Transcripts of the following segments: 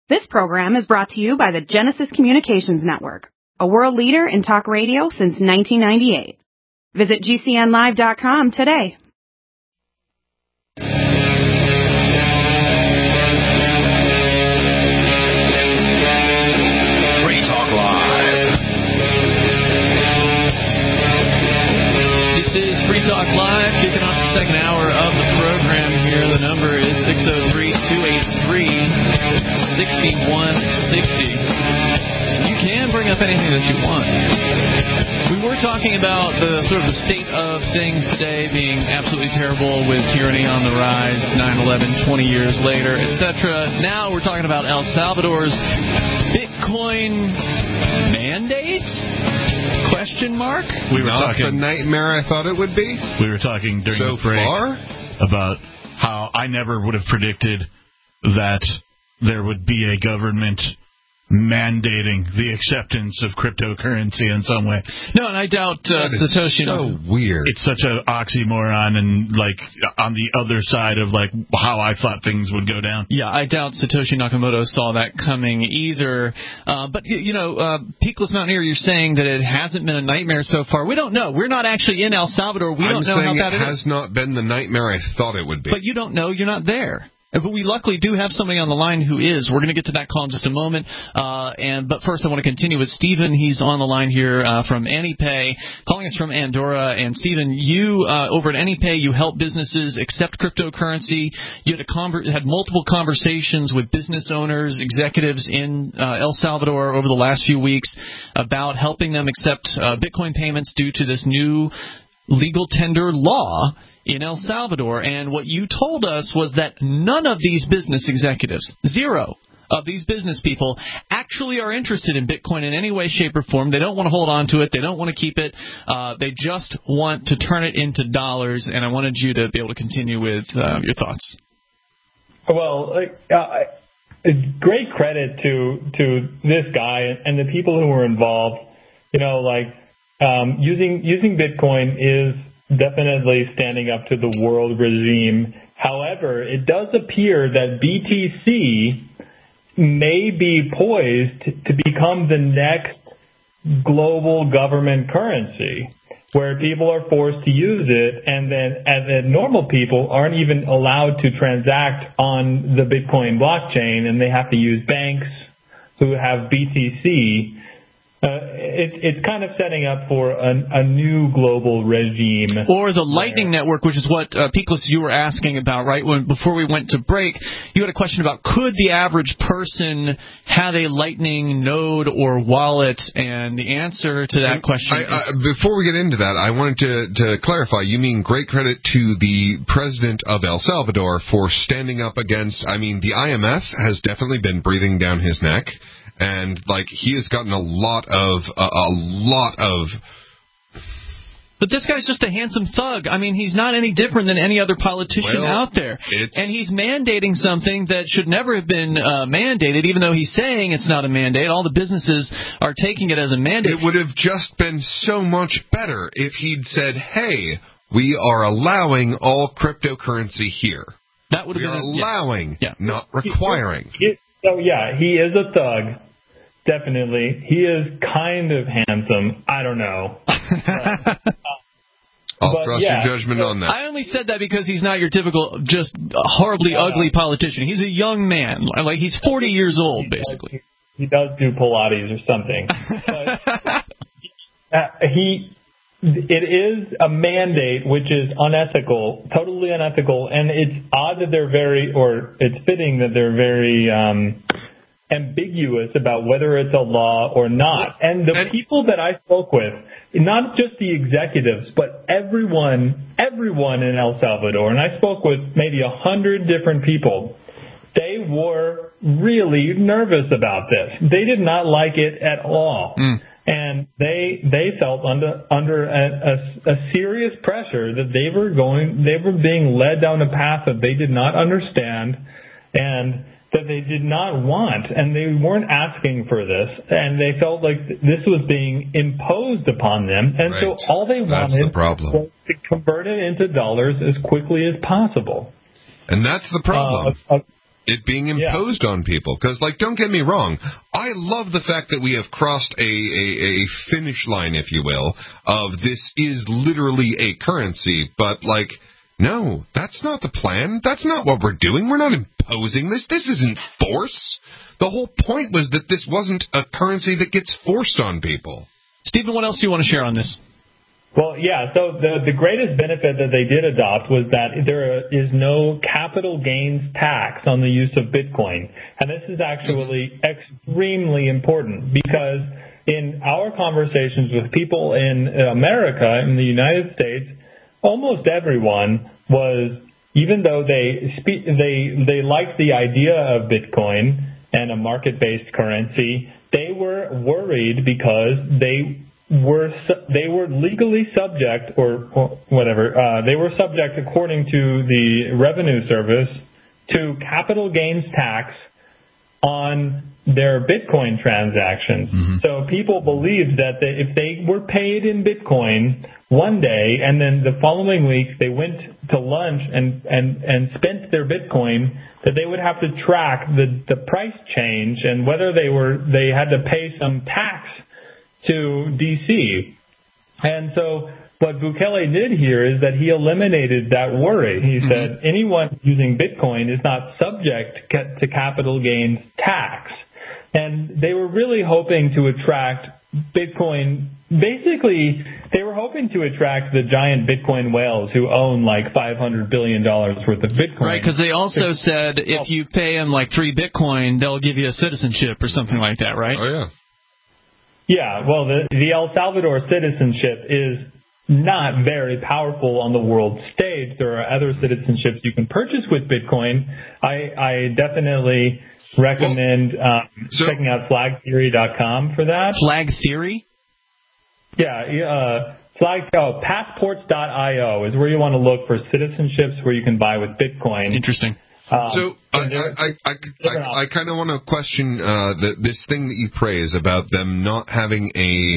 This program is brought to you by the Genesis Communications Network, a world leader in talk radio since 1998. Visit GCNlive.com today. Free Talk Live. This is Free Talk Live, kicking off the second hour of the program here. The number is 603-283-6160. You can bring up anything that you want. We were talking about the sort of the state of things today being absolutely terrible with tyranny on the rise, 9/11, 20 years later, etc. Now we're talking about El Salvador's Bitcoin mandate? Question mark? We were Not talking the nightmare I thought it would be. We were talking during so the break far? about how I never would have predicted that there would be a government mandating the acceptance of cryptocurrency in some way. No, and I doubt Satoshi. So weird. It's such an oxymoron, and like on the other side of like how I thought things would go down. Yeah, I doubt Satoshi Nakamoto saw that coming either. But Peakless Mountaineer, you're saying that it hasn't been a nightmare so far. We don't know. We're not actually in El Salvador. We don't know how bad it is. It has not been the nightmare I thought it would be. But you don't know. You're not there. But we luckily do have somebody on the line who is. We're going to get to that call in just a moment. But first, I want to continue with Stephen. He's on the line here from AnyPay, calling us from Andorra. And Stephen, you over at AnyPay, you help businesses accept cryptocurrency. You had multiple conversations with business owners, executives in El Salvador over the last few weeks about helping them accept Bitcoin payments due to this new legal tender law in El Salvador. And what you told us was that none of these business executives, zero of these business people, actually are interested in Bitcoin in any way, shape, or form. They don't want to hold on to it. They don't want to keep it. They just want to turn it into dollars. And I wanted you to be able to continue with your thoughts. Well, great credit to this guy and the people who were involved. Using Bitcoin is definitely standing up to the world regime. However, it does appear that BTC may be poised to become the next global government currency, where people are forced to use it, and then normal people aren't even allowed to transact on the Bitcoin blockchain, and they have to use banks who have BTC. It's kind of setting up for a new global regime. Or the Lightning Network, which is what, Peakless, you were asking about, right? Before we went to break, you had a question about could the average person have a Lightning node or wallet? And the answer to that question is... Before we get into that, I wanted to clarify. You mean great credit to the president of El Salvador for standing up against... I mean, the IMF has definitely been breathing down his neck. And he has gotten a lot of. But this guy's just a handsome thug. I mean, he's not any different than any other politician out there. And he's mandating something that should never have been mandated, even though he's saying it's not a mandate. All the businesses are taking it as a mandate. It would have just been so much better if he'd said, "Hey, we are allowing all cryptocurrency here. That would have been allowing, not requiring." So he is a thug. Definitely. He is kind of handsome. I don't know. I'll trust your judgment on that. I only said that because he's not your typical, just horribly ugly politician. He's a young man. He's 40 years old, basically. He does do Pilates or something. But it is a mandate which is unethical, totally unethical, and it's odd that it's fitting that they're very ambiguous about whether it's a law or not. And the people that I spoke with, not just the executives, but everyone in El Salvador, and I spoke with maybe 100 different people, they were really nervous about this. They did not like it at all. And they felt under a serious pressure that they were being led down a path that they did not understand and that they did not want, and they weren't asking for this, and they felt like this was being imposed upon them, and so all they wanted was to convert it into dollars as quickly as possible. And that's the problem. it being imposed on people. Because, like, don't get me wrong, I love the fact that we have crossed a finish line, if you will, of this is literally a currency. But, like, no, that's not the plan. That's not what we're doing. We're not imposing this. This isn't force. The whole point was that this wasn't a currency that gets forced on people. Stephen, what else do you want to share on this? Well, yeah, so the greatest benefit that they did adopt was that there is no capital gains tax on the use of Bitcoin. And this is actually extremely important because in our conversations with people in America, in the United States, almost everyone was, even though they liked the idea of Bitcoin and a market-based currency, they were worried because they were legally subject or whatever. They were subject, according to the Revenue Service, to capital gains tax on their Bitcoin transactions. Mm-hmm. So people believed that if they were paid in Bitcoin one day and then the following week they went to lunch and spent their Bitcoin, that they would have to track the price change and whether they had to pay some tax to DC. And so what Bukele did here is that he eliminated that worry. He said anyone using Bitcoin is not subject to capital gains tax. And they were really hoping to attract Bitcoin. Basically, they were hoping to attract the giant Bitcoin whales who own like $500 billion worth of Bitcoin. Right, because they also said if you pay them like 3 Bitcoin, they'll give you a citizenship or something like that, right? Oh, yeah. Yeah, well, the El Salvador citizenship is not very powerful on the world stage. There are other citizenships you can purchase with Bitcoin. I definitely recommend checking out flagtheory.com for that. Flag Theory? Yeah, passports.io is where you want to look for citizenships where you can buy with Bitcoin. Interesting. So I kind of want to question this thing that you praise about them not having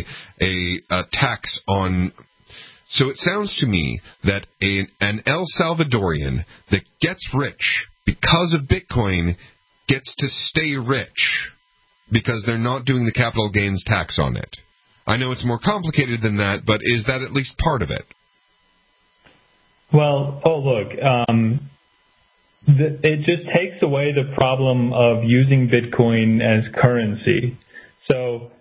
a tax on. So it sounds to me that an El Salvadorian that gets rich because of Bitcoin gets to stay rich because they're not doing the capital gains tax on it. I know it's more complicated than that, but is that at least part of it? Well, look. It just takes away the problem of using Bitcoin as currency. So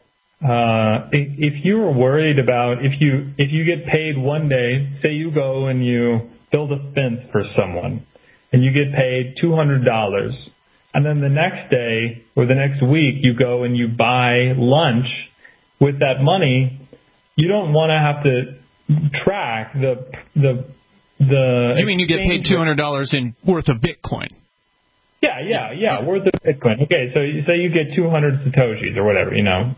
if you were worried about if you get paid one day, say you go and you build a fence for someone and you get paid $200, and then the next day or the next week you go and you buy lunch with that money, you don't want to have to track the You mean you get paid $200 in worth of Bitcoin? Yeah, worth of Bitcoin. Okay, so you get 200 Satoshis or whatever,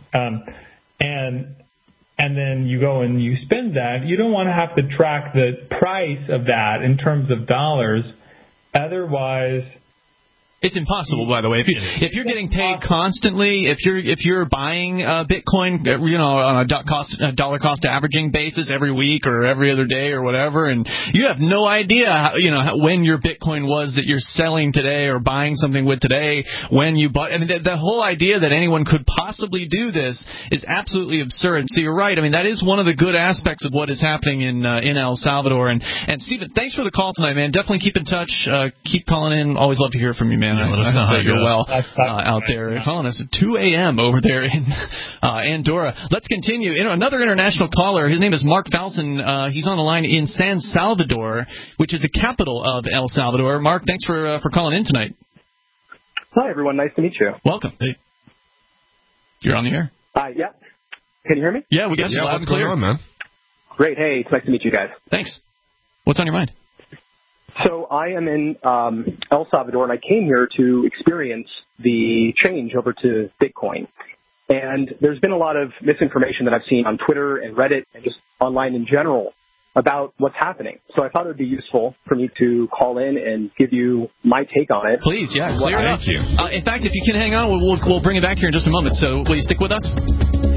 and then you go and you spend that. You don't want to have to track the price of that in terms of dollars. Otherwise, it's impossible, by the way. If you're getting paid constantly, if you're buying Bitcoin, on a dollar cost averaging basis every week or every other day or whatever, and you have no idea, when your Bitcoin was that you're selling today or buying something with today, when you bought. I mean, the whole idea that anyone could possibly do this is absolutely absurd. So you're right. I mean, that is one of the good aspects of what is happening in El Salvador. And Stephen, thanks for the call tonight, man. Definitely keep in touch. Keep calling in. Always love to hear from you, man. Yeah, let us know how you're well out there calling us at 2 a.m. over there in Andorra. Let's continue. Another international caller. His name is Mark Falson. He's on the line in San Salvador, which is the capital of El Salvador. Mark, thanks for calling in tonight. Hi, everyone. Nice to meet you. Welcome. Hey. You're on the air. Yeah. Can you hear me? Yeah, we got you loud and clear. What's going on, man? Great. Hey, it's nice to meet you guys. Thanks. What's on your mind? So I am in El Salvador, and I came here to experience the change over to Bitcoin. And there's been a lot of misinformation that I've seen on Twitter and Reddit and just online in general about what's happening. So I thought it would be useful for me to call in and give you my take on it. Please, yeah, clear it up. Thank you. In fact, if you can hang on, we'll bring it back here in just a moment. So will you stick with us?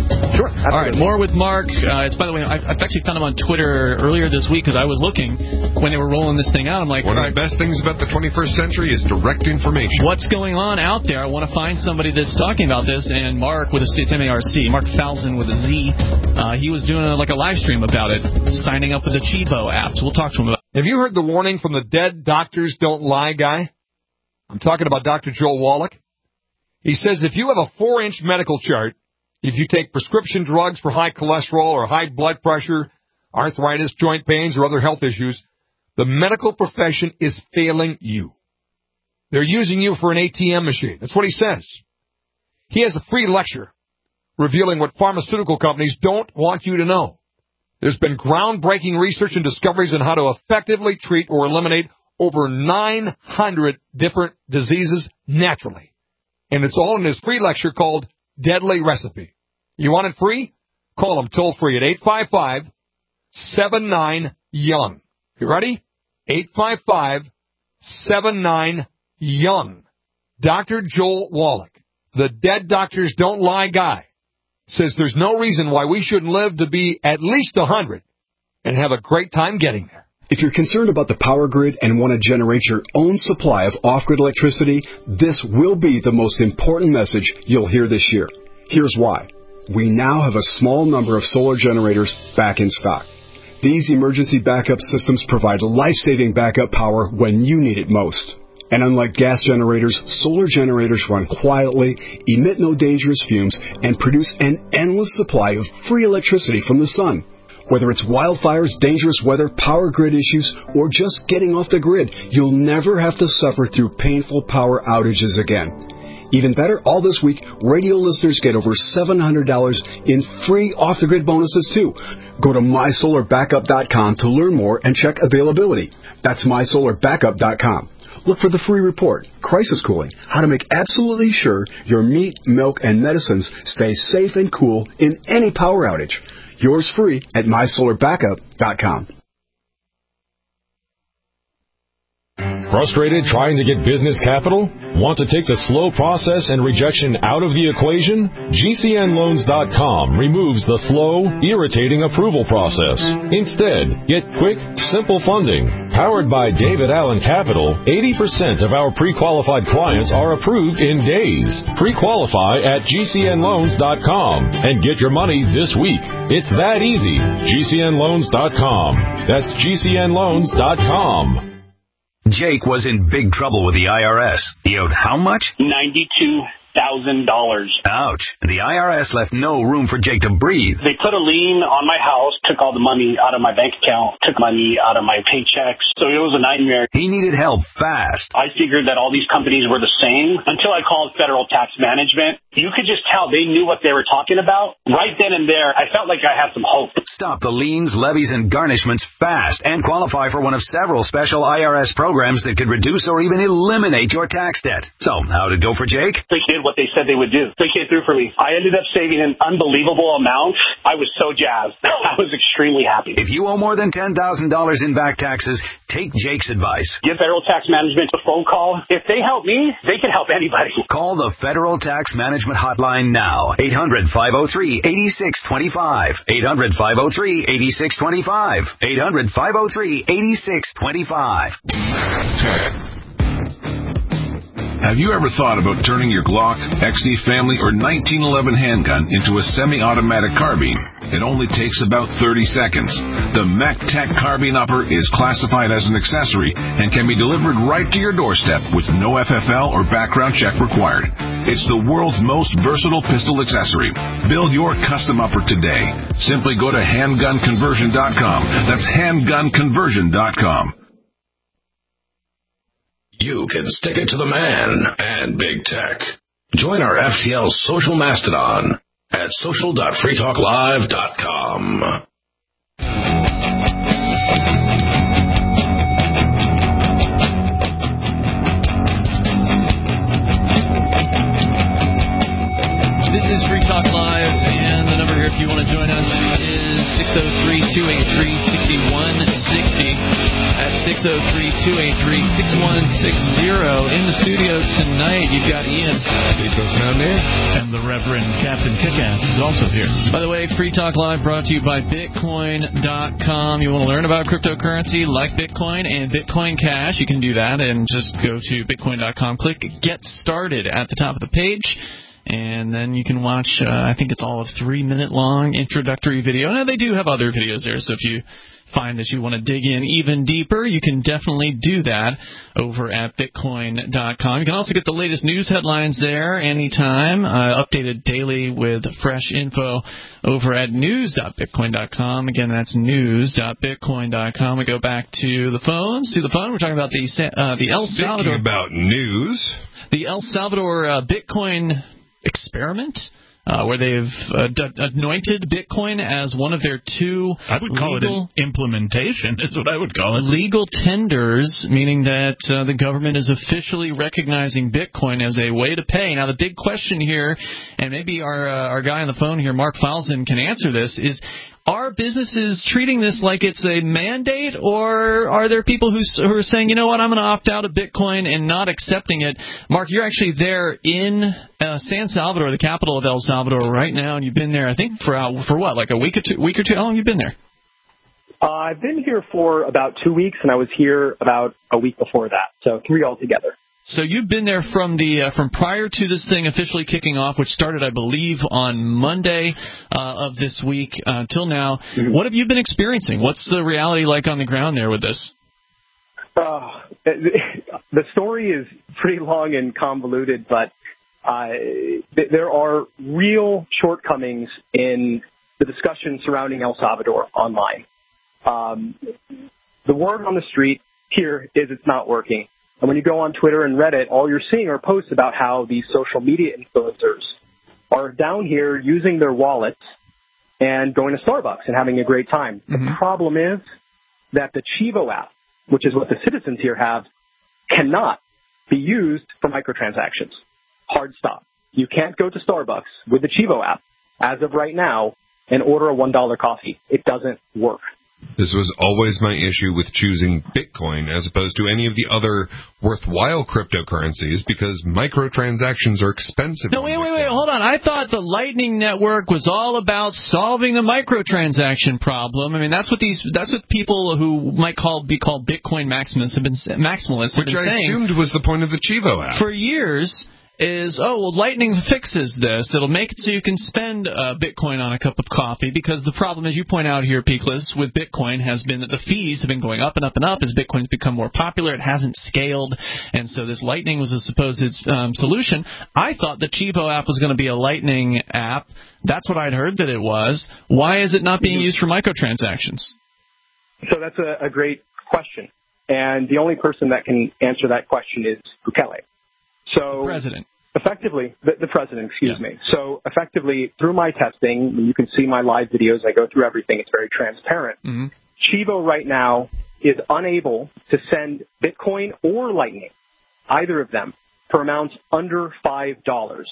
Sure. Absolutely. All right, more with Mark. It's, by the way, I've actually found him on Twitter earlier this week because I was looking when they were rolling this thing out. I'm like, one of the best things about the 21st century is direct information. What's going on out there? I want to find somebody that's talking about this. And Mark with a C, it's M-A-R-C, Mark Falzon with a Z, he was doing a live stream about it, signing up with the Chibo app. So we'll talk to him about it. Have you heard the warning from the Dead Doctors Don't Lie guy? I'm talking about Dr. Joel Wallach. He says if you have a 4-inch medical chart, if you take prescription drugs for high cholesterol or high blood pressure, arthritis, joint pains, or other health issues, the medical profession is failing you. They're using you for an ATM machine. That's what he says. He has a free lecture revealing what pharmaceutical companies don't want you to know. There's been groundbreaking research and discoveries on how to effectively treat or eliminate over 900 different diseases naturally. And it's all in his free lecture called Deadly Recipe. You want it free? Call him toll free at 855-79-YOUNG. You ready? 855-79-YOUNG. Dr. Joel Wallach, the Dead Doctors Don't Lie guy, says there's no reason why we shouldn't live to be at least 100 and have a great time getting there. If you're concerned about the power grid and want to generate your own supply of off-grid electricity, this will be the most important message you'll hear this year. Here's why. We now have a small number of solar generators back in stock. These emergency backup systems provide life-saving backup power when you need it most. And unlike gas generators, solar generators run quietly, emit no dangerous fumes, and produce an endless supply of free electricity from the sun. Whether it's wildfires, dangerous weather, power grid issues, or just getting off the grid, you'll never have to suffer through painful power outages again. Even better, all this week, radio listeners get over $700 in free off-the-grid bonuses, too. Go to mysolarbackup.com to learn more and check availability. That's mysolarbackup.com. Look for the free report, Crisis Cooling, how to make absolutely sure your meat, milk, and medicines stay safe and cool in any power outage. Yours free at mysolarbackup.com. Frustrated trying to get business capital? Want to take the slow process and rejection out of the equation? GCNloans.com removes the slow, irritating approval process. Instead, get quick, simple funding. Powered by David Allen Capital, 80% of our pre-qualified clients are approved in days. Pre-qualify at GCNloans.com and get your money this week. It's that easy. GCNloans.com. That's GCNloans.com. Jake was in big trouble with the IRS. He owed how much? $92,000. Ouch. The IRS left no room for Jake to breathe. They put a lien on my house, took all the money out of my bank account, took money out of my paychecks. So it was a nightmare. He needed help fast. I figured that all these companies were the same until I called Federal Tax Management. You could just tell they knew what they were talking about. Right then and there, I felt like I had some hope. Stop the liens, levies, and garnishments fast and qualify for one of several special IRS programs that could reduce or even eliminate your tax debt. So, how'd it go for Jake? They did what they said they would do. They came through for me. I ended up saving an unbelievable amount. I was so jazzed. I was extremely happy. If you owe more than $10,000 in back taxes, take Jake's advice. Give Federal Tax Management a phone call. If they help me, they can help anybody. Call the Federal Tax Management hotline now. 800-503-8625. 800-503-8625. 800-503-8625. Have you ever thought about turning your Glock, XD Family, or 1911 handgun into a semi-automatic carbine? It only takes about 30 seconds. The MacTech Carbine Upper is classified as an accessory and can be delivered right to your doorstep with no FFL or background check required. It's the world's most versatile pistol accessory. Build your custom upper today. Simply go to handgunconversion.com. That's handgunconversion.com. You can stick it to the man and big tech. Join our FTL social mastodon at social.freetalklive.com. This is Free Talk Live, and the number here if you want to join us is 603-283-6160. That's 603-283-6160. In the studio tonight, you've got Ian. And the Reverend Captain Kickass is also here. By the way, Free Talk Live brought to you by Bitcoin.com. You want to learn about cryptocurrency like Bitcoin and Bitcoin Cash, you can do that and just go to Bitcoin.com. Click Get Started at the top of the page. And then you can watch, I think it's all of 3-minute long introductory video. Now, they do have other videos there, so if you find that you want to dig in even deeper, you can definitely do that over at Bitcoin.com. You can also get the latest news headlines there anytime, updated daily with fresh info over at news.bitcoin.com. Again, that's news.bitcoin.com. We go back to the phone. We're talking about the El Salvador. Speaking about news. The El Salvador Bitcoin experiment, where they've anointed Bitcoin as one of their two I would call it an implementation, is what I would call it. Legal tenders, meaning that the government is officially recognizing Bitcoin as a way to pay. Now, the big question here, and maybe our guy on the phone here, Mark Falzon, can answer this, is are businesses treating this like it's a mandate, or are there people who are saying, you know what, I'm going to opt out of Bitcoin and not accepting it? Mark, you're actually there in San Salvador, the capital of El Salvador, right now, and you've been there, I think, for what, like a week or two? How long have you been there? I've been here for about 2 weeks, and I was here about a week before that, so 3 altogether. So you've been there from prior to this thing officially kicking off, which started, I believe, on Monday of this week till now. Mm-hmm. What have you been experiencing? What's the reality like on the ground there with this? The story is pretty long and convoluted, but there are real shortcomings in the discussion surrounding El Salvador online. The word on the street here is it's not working. And when you go on Twitter and Reddit, all you're seeing are posts about how these social media influencers are down here using their wallets and going to Starbucks and having a great time. Mm-hmm. The problem is that the Chivo app, which is what the citizens here have, cannot be used for microtransactions. Hard stop. You can't go to Starbucks with the Chivo app as of right now and order a $1 coffee. It doesn't work. This was always my issue with choosing Bitcoin as opposed to any of the other worthwhile cryptocurrencies, because microtransactions are expensive. No, wait, hold on. I thought the Lightning Network was all about solving the microtransaction problem. I mean, that's what people who might be called Bitcoin maximalists have been saying. Which I assumed was the point of the Chivo app. For years. Lightning fixes this. It'll make it so you can spend Bitcoin on a cup of coffee, because the problem, as you point out here, Peakless, with Bitcoin has been that the fees have been going up and up and up as Bitcoin's become more popular. It hasn't scaled, and so this Lightning was a supposed solution. I thought the Chivo app was going to be a Lightning app. That's what I'd heard that it was. Why is it not being used for microtransactions? So that's a great question, and the only person that can answer that question is Bukele. So the president. Effectively, the president, excuse me. So effectively, through my testing, you can see my live videos. I go through everything. It's very transparent. Mm-hmm. Chivo right now is unable to send Bitcoin or Lightning, either of them, for amounts under $5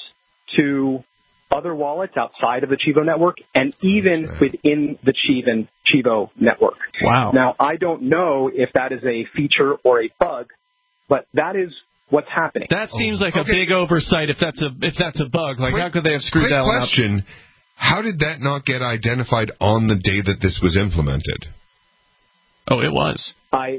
to other wallets outside of the Chivo network and even within the Chivo network. Wow. Now, I don't know if that is a feature or a bug, but that is what's happening. That seems like a big oversight if that's a bug. Like, how could they have screwed that one up? Question. How did that not get identified on the day that this was implemented? Oh, it was.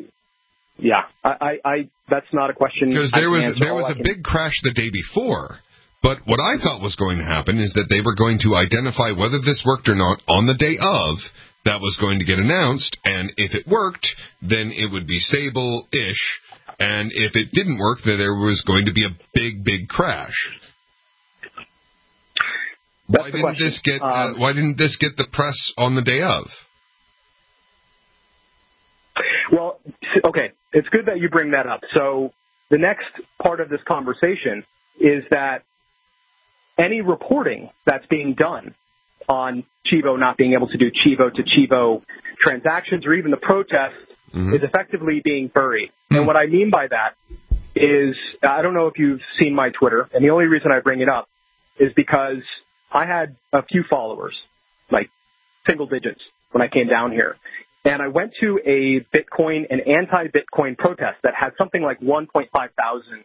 That's not a question. Because there was a big crash the day before. But what I thought was going to happen is that they were going to identify whether this worked or not on the day of. That was going to get announced, and if it worked, then it would be stable-ish. And if it didn't work, then there was going to be a big, big crash. Why didn't this get the press on the day of? Well, okay, it's good that you bring that up. So the next part of this conversation is that any reporting that's being done on Chivo not being able to do Chivo to Chivo transactions, or even the protests, is effectively being buried. And what I mean by that is, I don't know if you've seen my Twitter, and the only reason I bring it up is because I had a few followers, like single digits, when I came down here. And I went to an anti-Bitcoin protest that had something like 1.5 thousand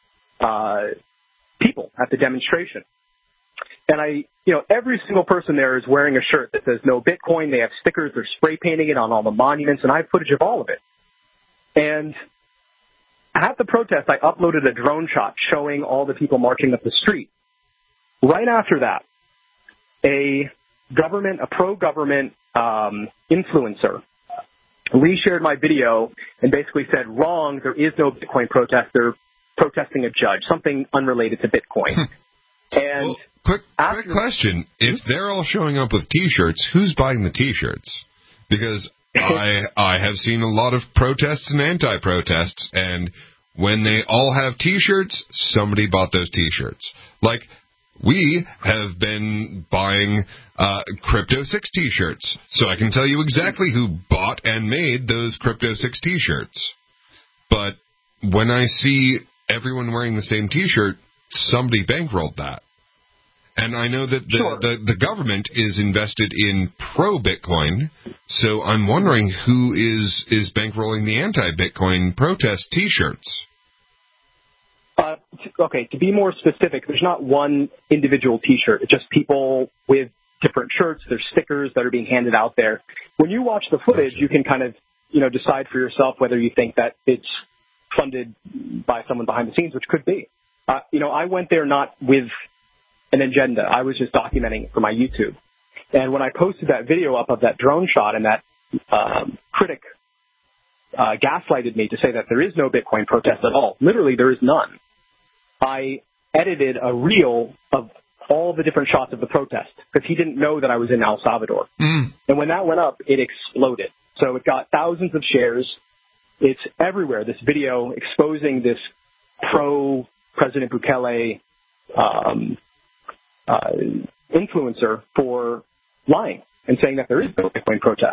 people at the demonstration. And every single person there is wearing a shirt that says no Bitcoin. They have stickers. They're spray painting it on all the monuments, and I have footage of all of it. And at the protest, I uploaded a drone shot showing all the people marching up the street. Right after that, a pro-government influencer reshared my video and basically said, wrong, there is no Bitcoin protest. They're protesting a judge, something unrelated to Bitcoin. And quick question. If they're all showing up with T-shirts, who's buying the T-shirts? Because I have seen a lot of protests and anti-protests, and when they all have T-shirts, somebody bought those T-shirts. Like, we have been buying Crypto 6 T-shirts, so I can tell you exactly who bought and made those Crypto 6 T-shirts. But when I see everyone wearing the same T-shirt, somebody bankrolled that. And I know that the government is invested in pro-Bitcoin, so I'm wondering who is bankrolling the anti-Bitcoin protest T-shirts. Okay, to be more specific, there's not one individual T-shirt. It's just people with different shirts. There's stickers that are being handed out there. When you watch the footage, you can kind of, decide for yourself whether you think that it's funded by someone behind the scenes, which could be. I went there not with an agenda. I was just documenting it for my YouTube. And when I posted that video up of that drone shot and that critic gaslighted me to say that there is no Bitcoin protest at all, literally there is none, I edited a reel of all the different shots of the protest because he didn't know that I was in El Salvador. And when that went up, it exploded. So it got thousands of shares. It's everywhere, this video exposing this pro-President Bukele influencer for lying and saying that there is no Bitcoin protest.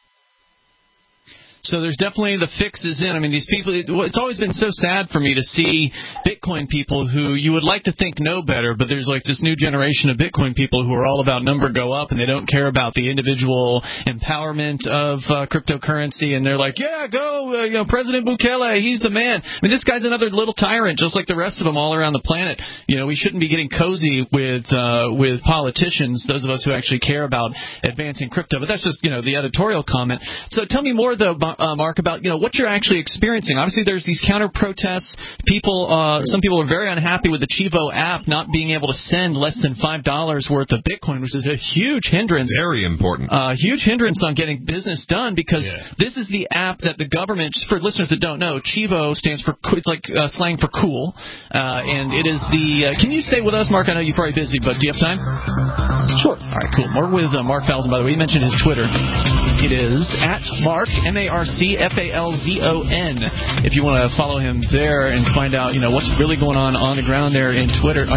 So there's definitely the fixes in. I mean, these people, it's always been so sad for me to see Bitcoin people who you would like to think know better, but there's like this new generation of Bitcoin people who are all about number go up, and they don't care about the individual empowerment of cryptocurrency, and they're like, yeah, go, President Bukele, he's the man. I mean, this guy's another little tyrant, just like the rest of them all around the planet. We shouldn't be getting cozy with politicians, those of us who actually care about advancing crypto, but that's just, the editorial comment. So tell me more, though, Mark, about what you're actually experiencing. Obviously, there's these counter protests. Some people are very unhappy with the Chivo app not being able to send less than $5 worth of Bitcoin, which is a huge hindrance. Very important. Huge hindrance on getting business done because this is the app that the government. Just for listeners that don't know, Chivo stands for it's like slang for cool, and it is the. Can you stay with us, Mark? I know you're probably busy, but do you have time? Sure. All right, cool. More with Mark Falzon. By the way, you mentioned his Twitter. It is at Mark MarkFalzon. If you want to follow him there and find out, what's really going on the ground there in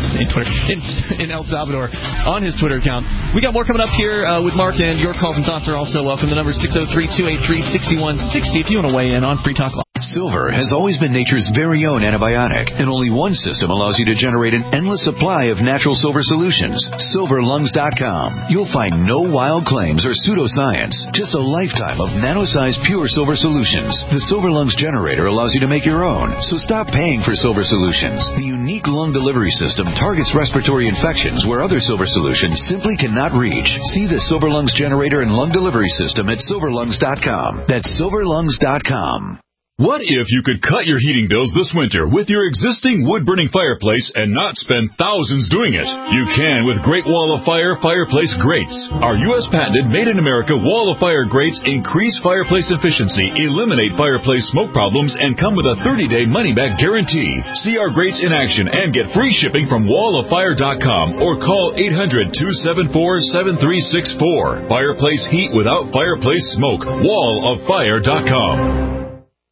El Salvador on his Twitter account. We got more coming up here with Mark, and your calls and thoughts are also welcome. The number is 603-283-6160 if you want to weigh in on Free Talk Live. Silver has always been nature's very own antibiotic, and only one system allows you to generate an endless supply of natural silver solutions. SilverLungs.com. You'll find no wild claims or pseudoscience, just a lifetime of nano-sized pure silver solutions. The Silver Lungs generator allows you to make your own, so stop paying for silver solutions. The unique lung delivery system targets respiratory infections where other silver solutions simply cannot reach. See the Silver Lungs generator and lung delivery system at SilverLungs.com. That's SilverLungs.com. What if you could cut your heating bills this winter with your existing wood-burning fireplace and not spend thousands doing it? You can with Great Wall of Fire fireplace grates. Our U.S. patented made-in-America Wall of Fire grates increase fireplace efficiency, eliminate fireplace smoke problems, and come with a 30-day money-back guarantee. See our grates in action and get free shipping from walloffire.com or call 800-274-7364. Fireplace heat without fireplace smoke. walloffire.com.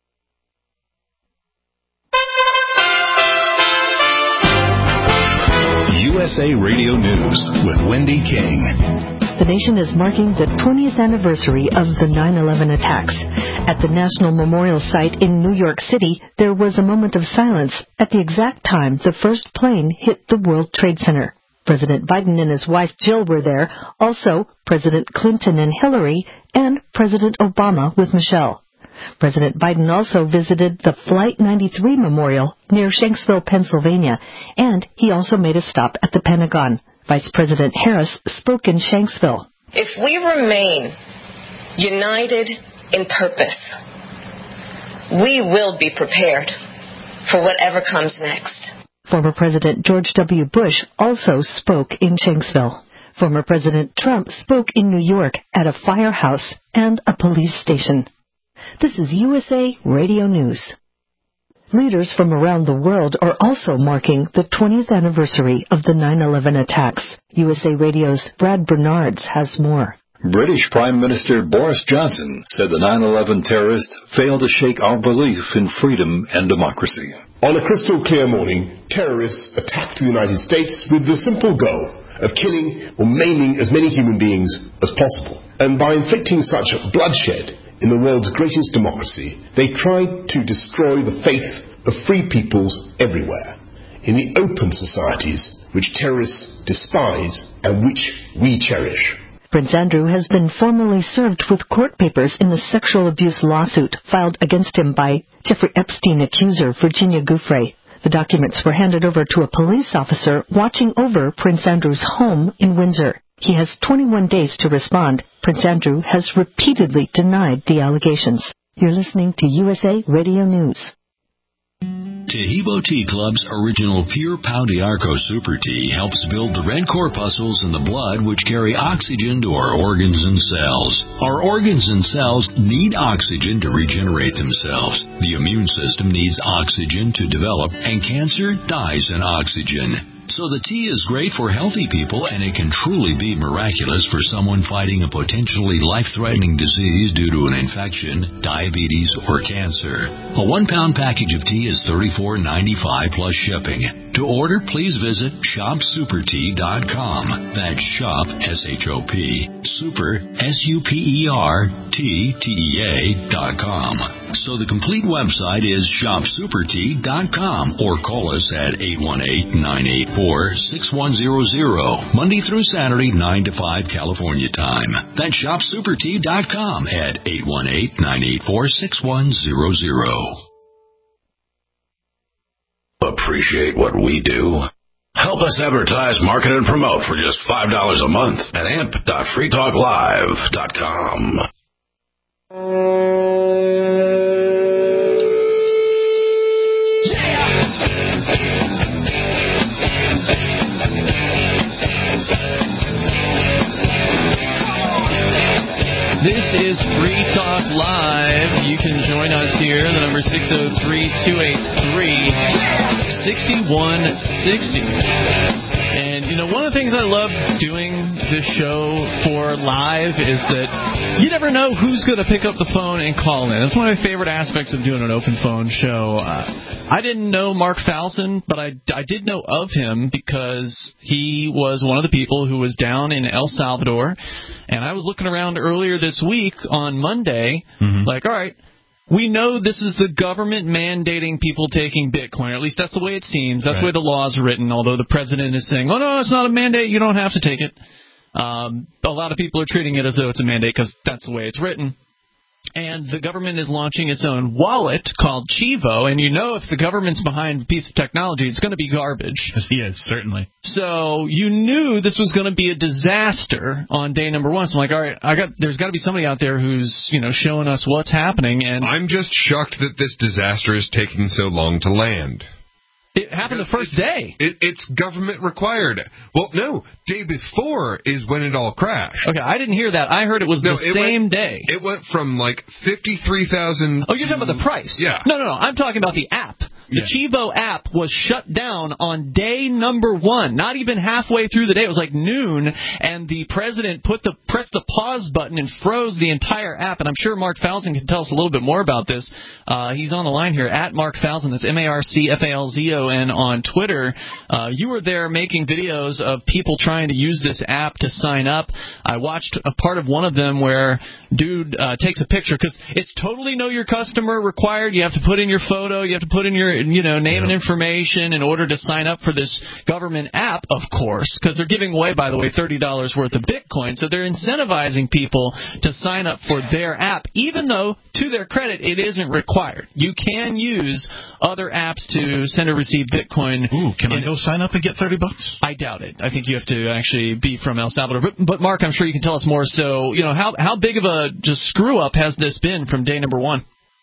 USA Radio News with Wendy King. The nation is marking the 20th anniversary of the 9/11 attacks. At the National Memorial Site in New York City, there was a moment of silence at the exact time the first plane hit the World Trade Center. President Biden and his wife Jill were there, also President Clinton and Hillary, and President Obama with Michelle. President Biden also visited the Flight 93 Memorial near Shanksville, Pennsylvania, and he also made a stop at the Pentagon. Vice President Harris spoke in Shanksville. If we remain united in purpose, we will be prepared for whatever comes next. Former President George W. Bush also spoke in Shanksville. Former President Trump spoke in New York at a firehouse and a police station. This is USA Radio News. Leaders from around the world are also marking the 20th anniversary of the 9/11 attacks. USA Radio's Brad Bernards has more. British Prime Minister Boris Johnson said the 9/11 terrorists failed to shake our belief in freedom and democracy. On a crystal clear morning, terrorists attacked the United States with the simple goal of killing or maiming as many human beings as possible. And by inflicting such bloodshed in the world's greatest democracy, they tried to destroy the faith of free peoples everywhere, in the open societies which terrorists despise and which we cherish. Prince Andrew has been formally served with court papers in the sexual abuse lawsuit filed against him by Jeffrey Epstein accuser Virginia Giuffre. The documents were handed over to a police officer watching over Prince Andrew's home in Windsor. He has 21 days to respond. Prince Andrew has repeatedly denied the allegations. You're listening to USA Radio News. Tahibo Tea Club's original Pure Pau d'Arco Super Tea helps build the red corpuscles in the blood which carry oxygen to our organs and cells. Our organs and cells need oxygen to regenerate themselves. The immune system needs oxygen to develop, and cancer dies in oxygen. So the tea is great for healthy people, and it can truly be miraculous for someone fighting a potentially life-threatening disease due to an infection, diabetes, or cancer. A 1-pound package of tea is $34.95 plus shipping. To order, please visit shopsupertea.com. That's shop, S-H-O-P, super, SUPERTEA.com. So the complete website is shopsupertea.com, or call us at 818-984-6100, Monday through Saturday, 9 to 5 California time. That's shopsupertea.com at 818-984-6100. Appreciate what we do? Help us advertise, market, and promote for just $5 a month at amp.freetalklive.com. This is Free Talk Live. You can join us here. The number 603-283-6160. And, you know, one of the things I love doing this show for live is that you never know who's going to pick up the phone and call in. That's one of my favorite aspects of doing an open phone show. I didn't know Mark Falson, but I did know of him because he was one of the people who was down in El Salvador. And I was looking around earlier this week on Monday, like, all right, we know this is the government mandating people taking Bitcoin, or at least that's the way it seems. That's the way the law is written, although the president is saying, oh, no, it's not a mandate. You don't have to take it. A lot of people are treating it as though it's a mandate because that's the way it's written. And the government is launching its own wallet called Chivo, and you know if the government's behind a piece of technology, it's going to be garbage. Yes, certainly. So you knew this was going to be a disaster on day number one. So I'm like, all right, there's got to be somebody out there who's, you know, showing us what's happening. And I'm just shocked that this disaster is taking so long to land. It happened the first day. It's government required. Well, no, day before is when it all crashed. Okay, I didn't hear that. I heard it was the same day. It went from like 53,000. Oh, you're talking about the price? Yeah. No. I'm talking about the app. The Chivo app was shut down on day number one, not even halfway through the day. It was like noon, and the president pressed the pause button and froze the entire app. And I'm sure Mark Falzon can tell us a little bit more about this. He's on the line here, at Mark Falzon. That's MarkFalzon on Twitter. You were there making videos of people trying to use this app to sign up. I watched a part of one of them where dude takes a picture, because it's totally know your customer required. You have to put in your photo. You have to put in your their name and information in order to sign up for this government app, of course, because they're giving away, by the way, $30 worth of Bitcoin. So they're incentivizing people to sign up for their app, even though, to their credit, it isn't required. You can use other apps to send or receive Bitcoin. Ooh, can I go sign up and get $30? I doubt it. I think you have to actually be from El Salvador. But Mark, I'm sure you can tell us more. So, how big of a just screw up has this been from day number one?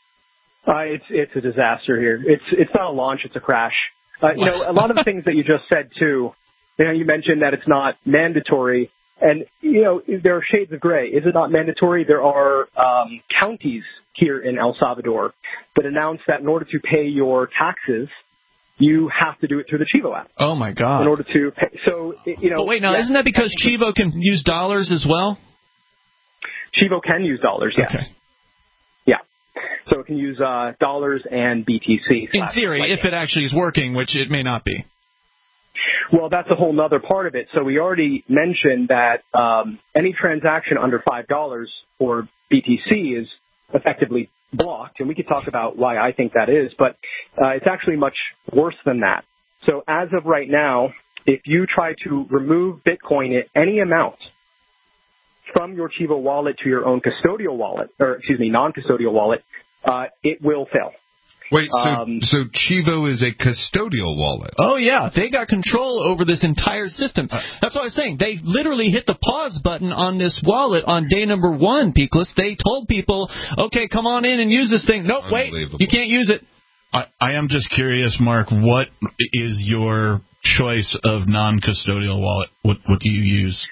It's a disaster here. It's not a launch, it's a crash. A lot of the things that you just said too. You mentioned that it's not mandatory, and there are shades of gray. Is it not mandatory? There are counties here in El Salvador that announce that in order to pay your taxes, you have to do it through the Chivo app. Oh my God! In order to pay, But wait, now isn't that because Chivo can use dollars as well? Chivo can use dollars. Yeah. Okay. Yeah. So it can use dollars and BTC. In theory, if it actually is working, which it may not be. Well, that's a whole other part of it. So we already mentioned that any transaction under $5 for BTC is effectively blocked, and we could talk about why I think that is, but it's actually much worse than that. So as of right now, if you try to remove Bitcoin at any amount from your Chivo wallet to your own custodial wallet, non-custodial wallet, it will fail. Wait, so Chivo is a custodial wallet? Oh, yeah. They got control over this entire system. That's what I was saying. They literally hit the pause button on this wallet on day number one, Peakless. They told people, okay, come on in and use this thing. Nope, wait, you can't use it. I am just curious, Mark, what is your choice of non-custodial wallet? What do you use?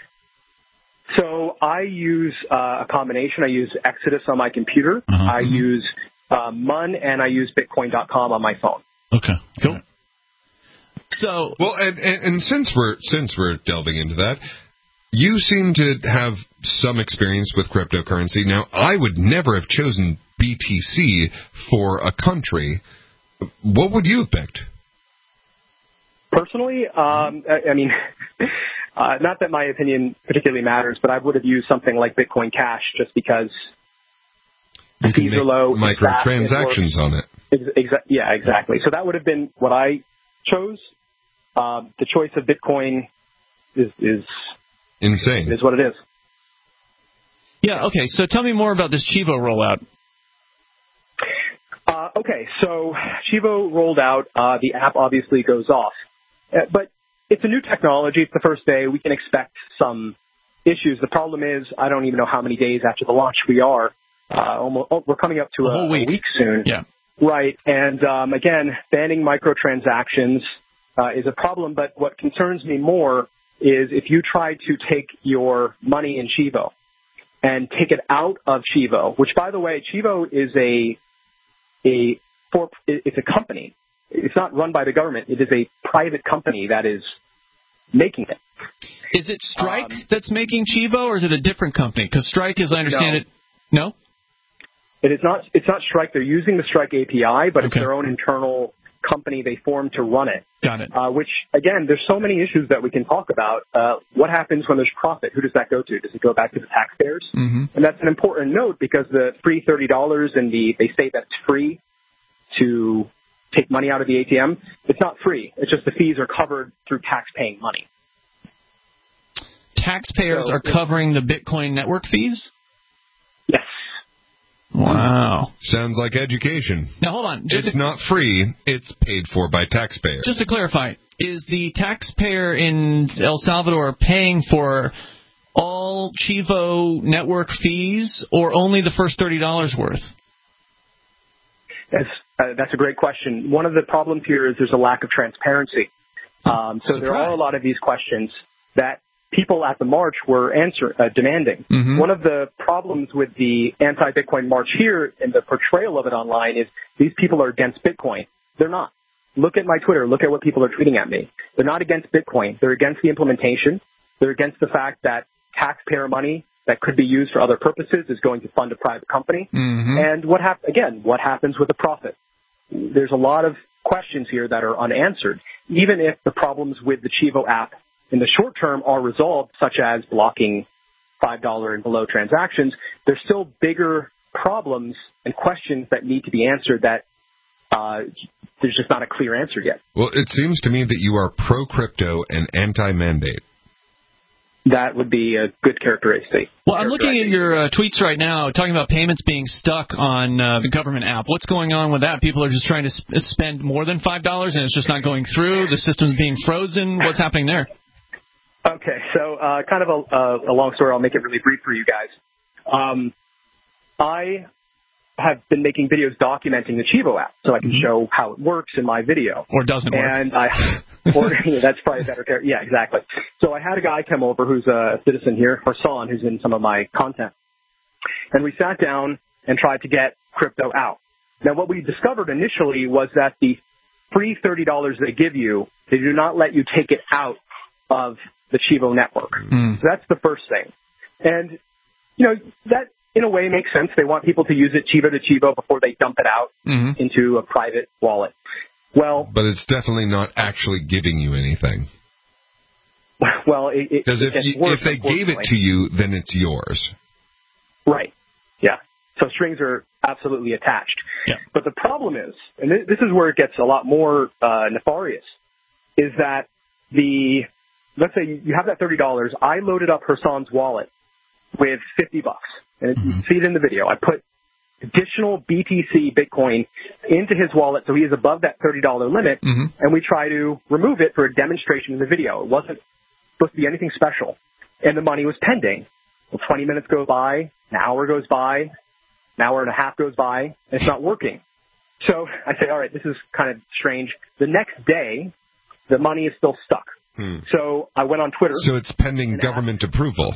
So I use a combination. I use Exodus on my computer. I use MUN, and I use Bitcoin.com on my phone. Okay, cool. So, well, and since we're delving into that, you seem to have some experience with cryptocurrency. Now, I would never have chosen BTC for a country. What would you have picked? Personally, I mean, not that my opinion particularly matters, but I would have used something like Bitcoin Cash just because you can fees are low. Microtransactions on it. Yeah, exactly. So that would have been what I chose. The choice of Bitcoin is insane. Is what it is. Yeah. Okay. So tell me more about this Chivo rollout. Okay. So Chivo rolled out. The app obviously goes off, but it's a new technology. It's the first day. We can expect some issues. The problem is I don't even know how many days after the launch we are. We're coming up to a week soon. Yeah. Right. And again, banning microtransactions is a problem. But what concerns me more is if you try to take your money in Chivo and take it out of Chivo, which, by the way, Chivo is it's a company. It's not run by the government. It is a private company that is making it. Is it Strike that's making Chivo, or is it a different company? Because Strike, as I understand it, no? It is not. It's not Strike. They're using the Strike API, but it's their own internal company they formed to run it. Got it. Which, again, there's so many issues that we can talk about. What happens when there's profit? Who does that go to? Does it go back to the taxpayers? Mm-hmm. And that's an important note because the free $30 and they say that's free to take money out of the ATM. It's not free. It's just the fees are covered through tax-paying money. Taxpayers are covering the Bitcoin network fees? Yes. Wow. Sounds like education. Now, hold on. It's not free. It's paid for by taxpayers. Just to clarify, is the taxpayer in El Salvador paying for all Chivo network fees or only the first $30 worth? That's a great question. One of the problems here is there's a lack of transparency. So there are a lot of these questions that people at the march were demanding. Mm-hmm. One of the problems with the anti-Bitcoin march here and the portrayal of it online is these people are against Bitcoin. They're not. Look at my Twitter. Look at what people are tweeting at me. They're not against Bitcoin. They're against the implementation. They're against the fact that taxpayer money that could be used for other purposes is going to fund a private company. Mm-hmm. And what happens with the profit? There's a lot of questions here that are unanswered. Even if the problems with the Chivo app in the short term are resolved, such as blocking $5 and below transactions, there's still bigger problems and questions that need to be answered that there's just not a clear answer yet. Well, it seems to me that you are pro-crypto and anti-mandate. That would be a good characteristic. Well, I'm looking at your tweets right now talking about payments being stuck on the government app. What's going on with that? People are just trying to spend more than $5 and it's just not going through? The system's being frozen? What's happening there? Okay, so kind of a long story. I'll make it really brief for you guys. I have been making videos documenting the Chivo app so I can show how it works in my video. Or doesn't work. And that's probably a better character. Yeah, exactly. So I had a guy come over who's a citizen here, Hassan, who's in some of my content. And we sat down and tried to get crypto out. Now, what we discovered initially was that the free $30 they give you, they do not let you take it out of the Chivo network. So that's the first thing. And, that in a way makes sense. They want people to use it Chivo to Chivo before they dump it out into a private wallet. Well, but it's definitely not actually giving you anything. Well, because if they gave it to you, then it's yours. Right. Yeah. So strings are absolutely attached. Yeah. But the problem is, and this is where it gets a lot more nefarious, is that let's say you have that $30. I loaded up Hassan's wallet with $50, and you see it in the video. I put additional BTC Bitcoin into his wallet so he is above that $30 limit, and we try to remove it for a demonstration in the video. It wasn't supposed to be anything special, and the money was pending. Well, 20 minutes go by, an hour goes by, an hour and a half goes by, and it's not working. So I say, all right, this is kind of strange. The next day, the money is still stuck. So I went on Twitter. So it's pending government approval.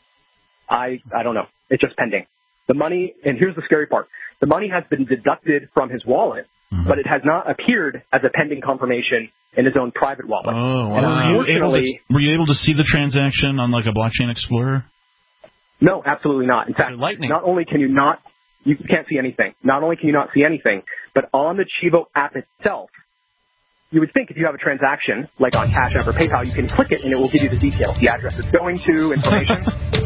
I don't know. It's just pending. The money, and here's the scary part, the money has been deducted from his wallet, but it has not appeared as a pending confirmation in his own private wallet. Oh, and unfortunately, were you able to see the transaction on like a blockchain explorer? No, absolutely not. In fact, not only can you can't see anything. Not only can you not see anything, but on the Chivo app itself, you would think if you have a transaction, like on Cash App or PayPal, you can click it and it will give you the details, the address it's going to, information.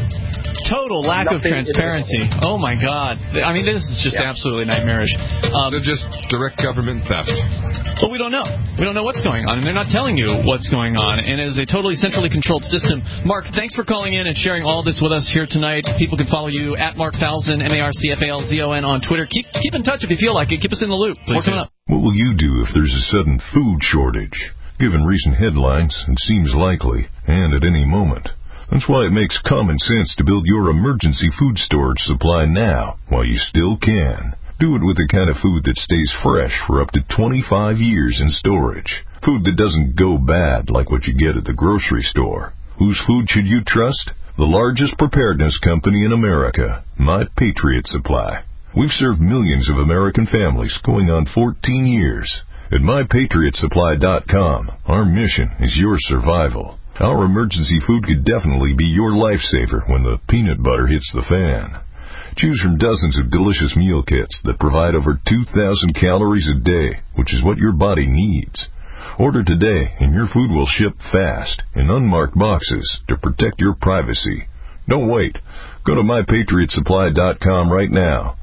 Total lack of transparency. Oh, my God. I mean, this is just absolutely nightmarish. They're just direct government theft. Well, we don't know. We don't know what's going on, and they're not telling you what's going on. And it is a totally centrally controlled system. Mark, thanks for calling in and sharing all this with us here tonight. People can follow you at Mark Falzon, MarkFalzon on Twitter. Keep in touch if you feel like it. Keep us in the loop. More coming up. What will you do if there's a sudden food shortage? Given recent headlines, it seems likely, and at any moment. That's why it makes common sense to build your emergency food storage supply now, while you still can. Do it with the kind of food that stays fresh for up to 25 years in storage. Food that doesn't go bad like what you get at the grocery store. Whose food should you trust? The largest preparedness company in America, My Patriot Supply. We've served millions of American families going on 14 years. At MyPatriotSupply.com, our mission is your survival. Our emergency food could definitely be your lifesaver when the peanut butter hits the fan. Choose from dozens of delicious meal kits that provide over 2,000 calories a day, which is what your body needs. Order today and your food will ship fast in unmarked boxes to protect your privacy. Don't wait. Go to MyPatriotSupply.com right now.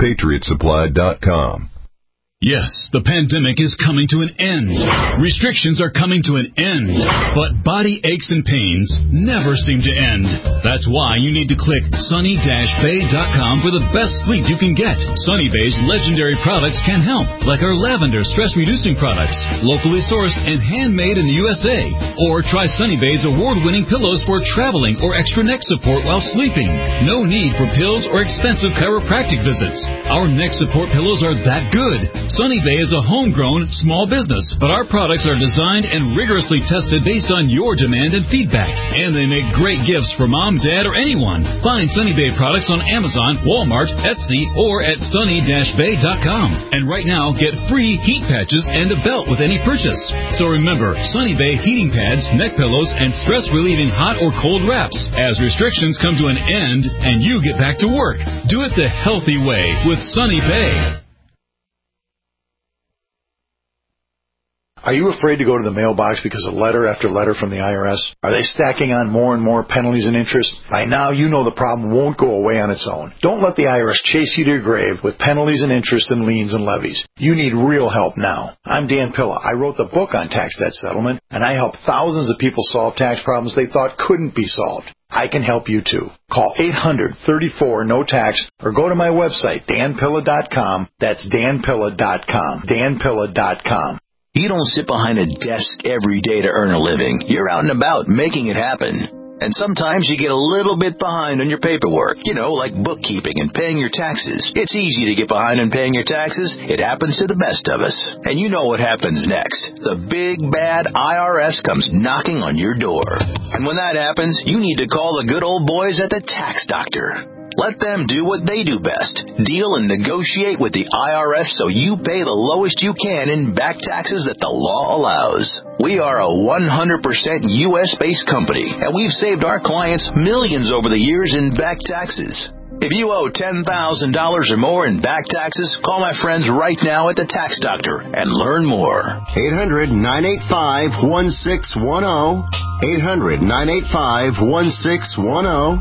MyPatriotSupply.com. Yes, the pandemic is coming to an end. Restrictions are coming to an end. But body aches and pains never seem to end. That's why you need to click sunny-bay.com for the best sleep you can get. Sunny Bay's legendary products can help, like our lavender stress-reducing products, locally sourced and handmade in the USA. Or try Sunny Bay's award-winning pillows for traveling or extra neck support while sleeping. No need for pills or expensive chiropractic visits. Our neck support pillows are that good. Sunny Bay is a homegrown, small business, but our products are designed and rigorously tested based on your demand and feedback. And they make great gifts for mom, dad, or anyone. Find Sunny Bay products on Amazon, Walmart, Etsy, or at sunny-bay.com. And right now, get free heat patches and a belt with any purchase. So remember, Sunny Bay heating pads, neck pillows, and stress-relieving hot or cold wraps. As restrictions come to an end and you get back to work, do it the healthy way with Sunny Bay. Are you afraid to go to the mailbox because of letter after letter from the IRS? Are they stacking on more and more penalties and interest? By now, you know the problem won't go away on its own. Don't let the IRS chase you to your grave with penalties and interest and liens and levies. You need real help now. I'm Dan Pilla. I wrote the book on tax debt settlement, and I help thousands of people solve tax problems they thought couldn't be solved. I can help you too. Call 800-34-NO-TAX or go to my website, danpilla.com. That's danpilla.com. danpilla.com. You don't sit behind a desk every day to earn a living. You're out and about making it happen. And sometimes you get a little bit behind on your paperwork, like bookkeeping and paying your taxes. It's easy to get behind on paying your taxes. It happens to the best of us. And you know what happens next. The big, bad IRS comes knocking on your door. And when that happens, you need to call the good old boys at the Tax Doctor. Let them do what they do best. Deal and negotiate with the IRS so you pay the lowest you can in back taxes that the law allows. We are a 100% U.S.-based company, and we've saved our clients millions over the years in back taxes. If you owe $10,000 or more in back taxes, call my friends right now at the Tax Doctor and learn more. 800-985-1610. 800-985-1610.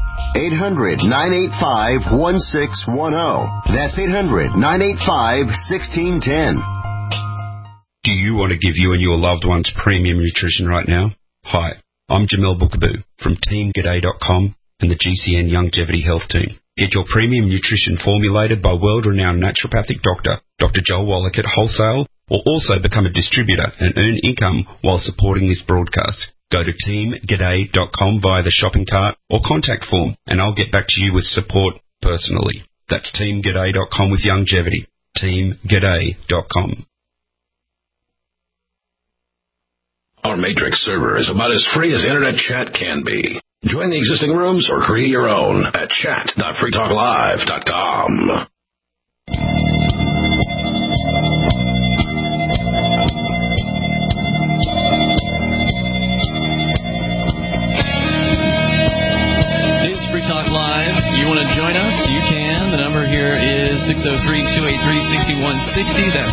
800-985-1610. That's 800-985-1610. Do you want to give you and your loved ones premium nutrition right now? Hi, I'm Jamel Bookaboo from TeamGaday.com and the GCN Longevity Health Team. Get your premium nutrition formulated by world-renowned naturopathic doctor, Dr. Joel Wallach at wholesale, or also become a distributor and earn income while supporting this broadcast. Go to teamgaday.com via the shopping cart or contact form, and I'll get back to you with support personally. That's teamgaday.com with longevity. teamgaday.com. Our Matrix server is about as free as internet chat can be. Join the existing rooms or create your own at chat.freetalklive.com. Free Talk Live. You want to join us? You can. The number here is 603-283-6160. That's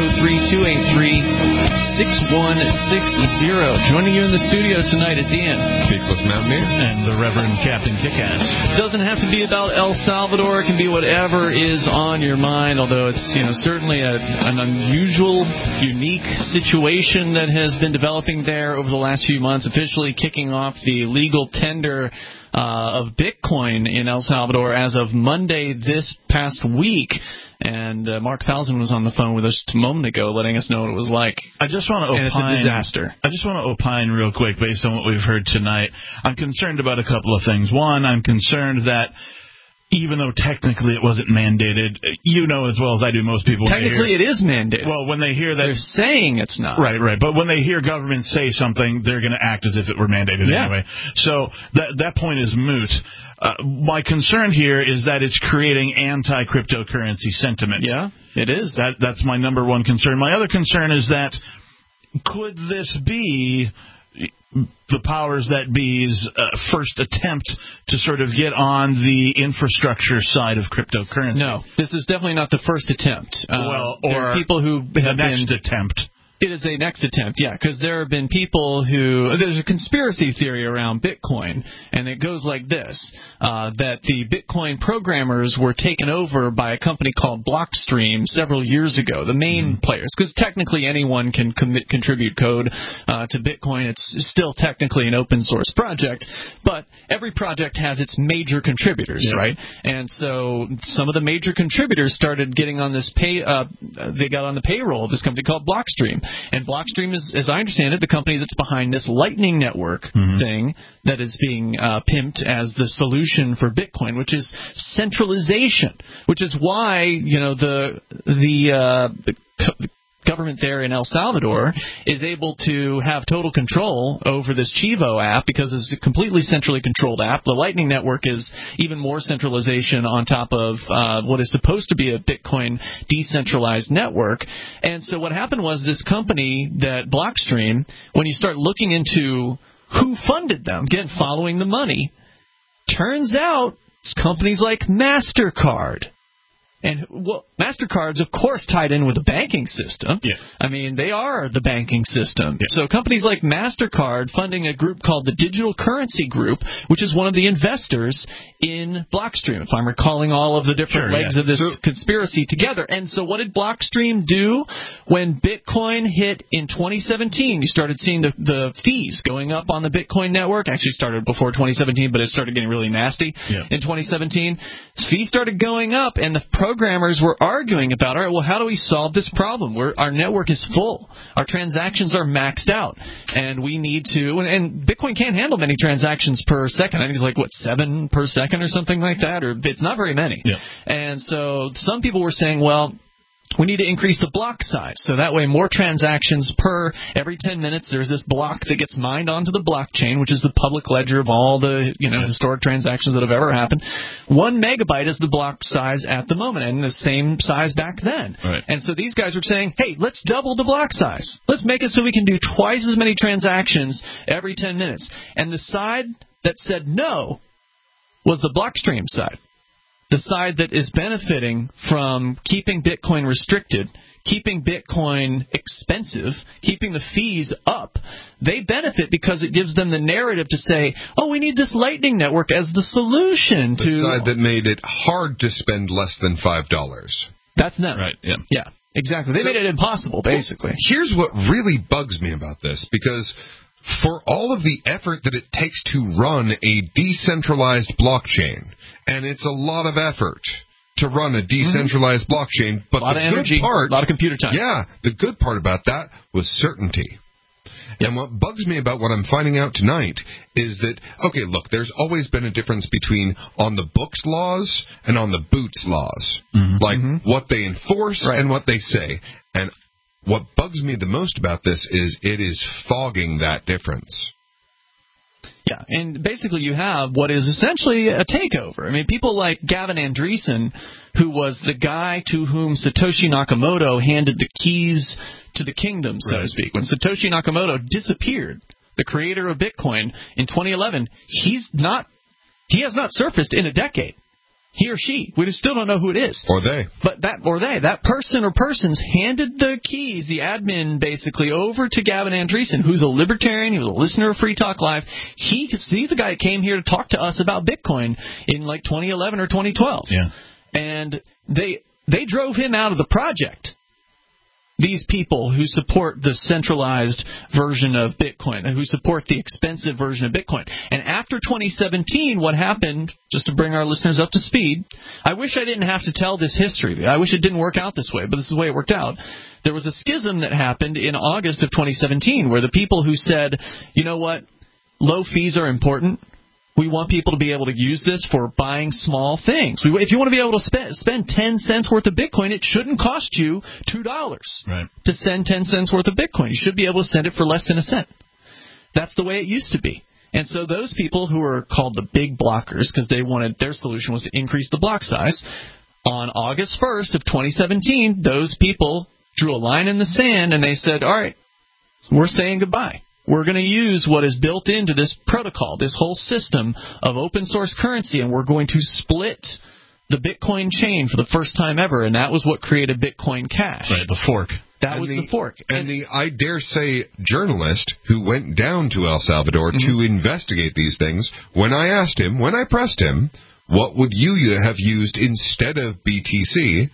603-283-6160. Joining you in the studio tonight, it's Ian. Peakless Mountaineer. And the Reverend Captain Kickass. Doesn't have to be about El Salvador. It can be whatever is on your mind, although it's certainly an unusual, unique situation that has been developing there over the last few months, officially kicking off the legal tender of Bitcoin in El Salvador as of Monday this past week. And Mark Falzon was on the phone with us a moment ago letting us know what it was like. I just want to opine. And it's a disaster. I just want to opine real quick based on what we've heard tonight. I'm concerned about a couple of things. One, I'm concerned that even though technically it wasn't mandated, you know as well as I do, most people... Technically it is mandated. Well, when they hear that... They're saying it's not. Right. But when they hear government say something, they're going to act as if it were mandated anyway. So that point is moot. My concern here is that it's creating anti-cryptocurrency sentiment. Yeah, it is. That's my number one concern. My other concern is that could this be the powers that be's first attempt to sort of get on the infrastructure side of cryptocurrency? No, this is definitely not the first attempt. Or people who have the next attempt. It is a next attempt, yeah, because there have been people who... There's a conspiracy theory around Bitcoin, and it goes like this, that the Bitcoin programmers were taken over by a company called Blockstream several years ago, the main players, because technically anyone can contribute code to Bitcoin. It's still technically an open-source project, but every project has its major contributors, right? And so some of the major contributors started getting on this they got on the payroll of this company called Blockstream. And Blockstream is, as I understand it, the company that's behind this Lightning Network thing that is being pimped as the solution for Bitcoin, which is centralization, which is why, the government there in El Salvador is able to have total control over this Chivo app because it's a completely centrally controlled app. The Lightning Network is even more centralization on top of what is supposed to be a Bitcoin decentralized network. And so what happened was this company, that Blockstream, when you start looking into who funded them, again, following the money, turns out it's companies like MasterCard And MasterCard's, of course, tied in with the banking system. Yeah. I mean, they are the banking system. Yeah. So companies like MasterCard funding a group called the Digital Currency Group, which is one of the investors in Blockstream, if I'm recalling all of the different legs of this conspiracy together. And so what did Blockstream do when Bitcoin hit in 2017? You started seeing the fees going up on the Bitcoin network. Actually started before 2017, but it started getting really nasty in 2017. Fees started going up, and the programmers were arguing about, all right, well, how do we solve this problem? Our network is full. Our transactions are maxed out, and we need to, and Bitcoin can't handle many transactions per second. I think it's like, 7 per second or something like that, or it's not very many. Yeah. And so some people were saying, well, we need to increase the block size, so that way more transactions per every 10 minutes. There's this block that gets mined onto the blockchain, which is the public ledger of all the historic transactions that have ever happened. 1 megabyte is the block size at the moment, and the same size back then. Right. And so these guys were saying, hey, let's double the block size. Let's make it so we can do twice as many transactions every 10 minutes. And the side that said no was the Blockstream side. The side that is benefiting from keeping Bitcoin restricted, keeping Bitcoin expensive, keeping the fees up, they benefit because it gives them the narrative to say, oh, we need this Lightning Network as the solution to... The side that made it hard to spend less than $5. That's them. Right, yeah. Yeah, exactly. They made it impossible, basically. Well, here's what really bugs me about this, because for all of the effort that it takes to run a decentralized blockchain, and it's a lot of effort to run a decentralized blockchain, but a lot of energy, a lot of computer time. Yeah, the good part about that was certainty. Yes. And what bugs me about what I'm finding out tonight is that, okay, look, there's always been a difference between on the books laws and on the boots laws. Like what they enforce and what they say. And what bugs me the most about this is it is fogging that difference. Yeah, and basically you have what is essentially a takeover. I mean, people like Gavin Andresen, who was the guy to whom Satoshi Nakamoto handed the keys to the kingdom, so to speak. When Satoshi Nakamoto disappeared, the creator of Bitcoin, in 2011, he has not surfaced in a decade. He or she. We still don't know who it is. Or they. But that person or persons handed the keys, the admin basically, over to Gavin Andresen, who's a libertarian. He was a listener of Free Talk Live. He's the guy that came here to talk to us about Bitcoin in like 2011 or 2012. Yeah. And they drove him out of the project. These people who support the centralized version of Bitcoin and who support the expensive version of Bitcoin. And after 2017, what happened, just to bring our listeners up to speed, I wish I didn't have to tell this history. I wish it didn't work out this way, but this is the way it worked out. There was a schism that happened in August of 2017 where the people who said, you know what, low fees are important. We want people to be able to use this for buying small things. If you want to be able to spend 10 cents worth of Bitcoin, it shouldn't cost you $2 to send 10 cents worth of Bitcoin. You should be able to send it for less than a cent. That's the way it used to be. And so those people who are called the big blockers, because they wanted their solution was to increase the block size, on August 1st of 2017, those people drew a line in the sand and they said, all right, we're saying goodbye. We're going to use what is built into this protocol, this whole system of open source currency, and we're going to split the Bitcoin chain for the first time ever, and that was what created Bitcoin Cash. Right, the fork. That was the fork. And the, I dare say, journalist who went down to El Salvador to investigate these things, when I pressed him, what would you have used instead of BTC?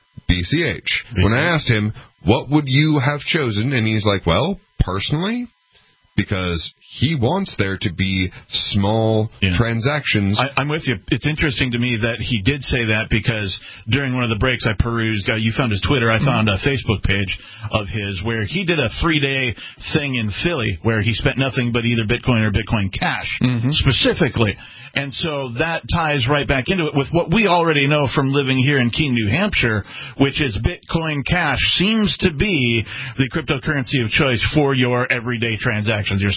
BCH. When I asked him, what would you have chosen? And he's like, well, personally, because he wants there to be small transactions. I'm with you. It's interesting to me that he did say that because during one of the breaks I perused, you found his Twitter, I found a Facebook page of his where he did a 3-day thing in Philly where he spent nothing but either Bitcoin or Bitcoin Cash specifically. And so that ties right back into it with what we already know from living here in Keene, New Hampshire, which is Bitcoin Cash seems to be the cryptocurrency of choice for your everyday transactions, your small transactions.